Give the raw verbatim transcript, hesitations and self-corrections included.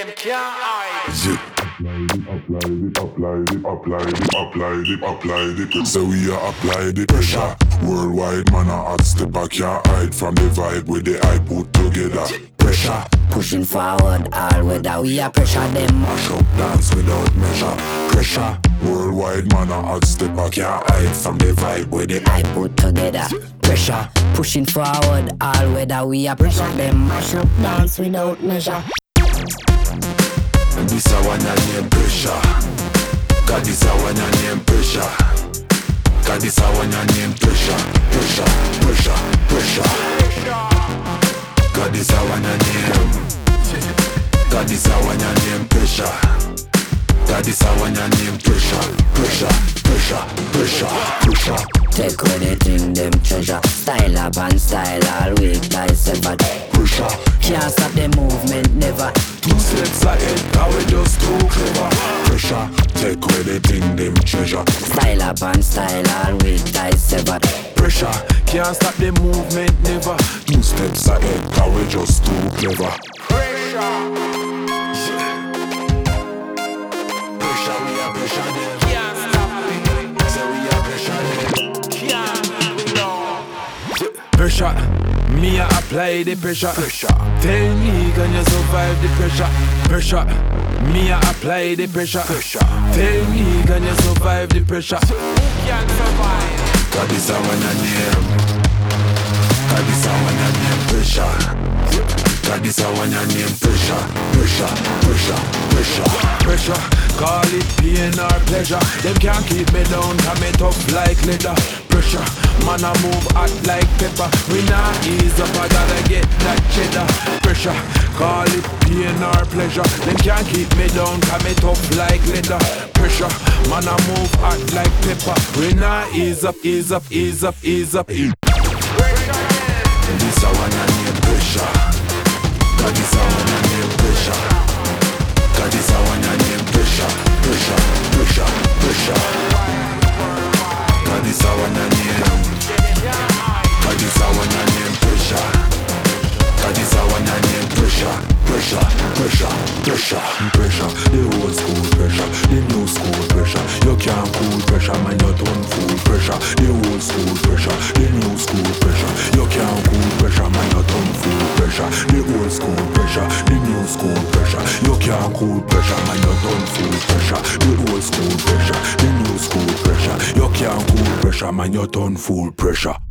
them can't hide. Yeah. Apply it, apply it, apply it, apply it, apply it. So we are apply the pressure. Worldwide man a hot step, I can't hide from the vibe with the eye put together. Pressure, pushing forward all weather. We are pressure them. mash up dance without measure. Pressure, worldwide man a hot step, I can't hide from the vibe with the I put together. Pressure, pushing forward all weather. We are pressure them. Mash up dance without measure. And this a one a name pressure. Cause this a one a name pressure. Cause this a one a name pressure. Pressure, pressure, pressure. Cause this a one a name. Cause this a one a name pressure. Cause this a one a name pressure. Pressure, pressure, pressure, pressure. Take away the thing them treasure. Style up and style all week. Thyself at Pressure, can't stop the movement never. two steps ahead, now we just too clever. Pressure, take away the thing them treasure. Style up and style all week. Thyself at Pressure, can't stop the movement never. Two steps ahead, now we just too clever. Pressure, Pressure, we are pressure them. can't stop me. Say we are pressure them. Can't no. Pressure, me a apply the pressure. Pressure, Tell me can you survive the pressure? Pressure, me a apply the pressure. pressure. Tell me can you survive the pressure? Can't survive. Cause this a one a name. Cause this a one a name pressure. Cause this a one a name pressure. Pressure, pressure, pressure. Pressure, call it pain or pleasure. Them can't keep me down, cause me tough like leather. Pressure, man I move hot like pepper. We not ease up, I gotta get that cheddar. Pressure, call it pain or pleasure. Them can't keep me down, cause me tough like leather. Pressure, man I move hot like pepper. We not ease up, ease up, ease up, ease up, ease up. And this a one a name pressure. Cause this a one a name pressure. Cause this a one a name pressure. Pressure, pressure, pressure. Cause this a one a name. Cause this a one a name pressure. Cause this a one a name pressure. Pressure, pressure, pressure. Pressure, the old school pressure. The new school pressure. You can't cool pressure, man, you don't fool pressure. The old school pressure. The new school pressure. You can't cool pressure, man, you don't fool pressure. The old school pressure. The new school pressure. You can't cool pressure, man, you don't fool pressure. The old school pressure. The new school pressure. You can't cool pressure, man, you don't fool pressure.